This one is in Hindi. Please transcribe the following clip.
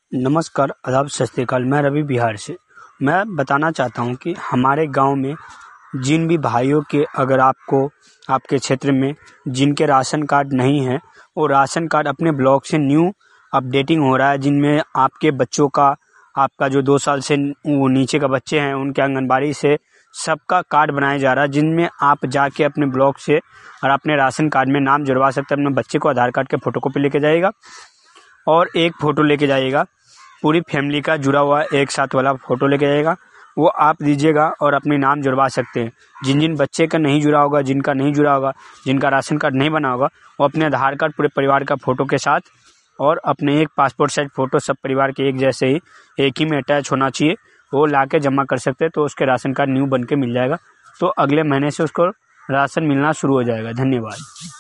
नमस्कार, आदाब, सत श्री अकाल। मैं रवि बिहार से। मैं बताना चाहता हूं कि हमारे गांव में जिन भी भाइयों के अगर आपके क्षेत्र में जिनके राशन कार्ड नहीं है, वो राशन कार्ड अपने ब्लॉक से न्यू अपडेटिंग हो रहा है, जिनमें आपके बच्चों का, आपका जो 2 साल से वो नीचे का बच्चे हैं उनके आंगनबाड़ी से सबका कार्ड बनाया जा रहा है, जिनमें आप जाके अपने ब्लॉक से और अपने राशन कार्ड में नाम जुड़वा सकते हैं। अपने बच्चे को आधार कार्ड के फोटोकॉपी लेके जाइएगा और एक फ़ोटो लेके जाइएगा, पूरी फैमिली का जुड़ा हुआ एक साथ वाला फ़ोटो लेके जाइएगा, वो आप दीजिएगा और अपने नाम जुड़वा सकते हैं। जिन जिन बच्चे का नहीं जुड़ा होगा, जिनका नहीं जुड़ा होगा, जिनका राशन कार्ड नहीं बना होगा, वो अपने आधार कार्ड पूरे परिवार का फ़ोटो के साथ और अपने एक पासपोर्ट साइज फ़ोटो, सब परिवार के एक जैसे ही एक ही में अटैच होना चाहिए, वो ला के जमा कर सकते हैं। तो उसके राशन कार्ड न्यू बन के मिल जाएगा। तो अगले महीने से उसको राशन मिलना शुरू हो जाएगा। धन्यवाद।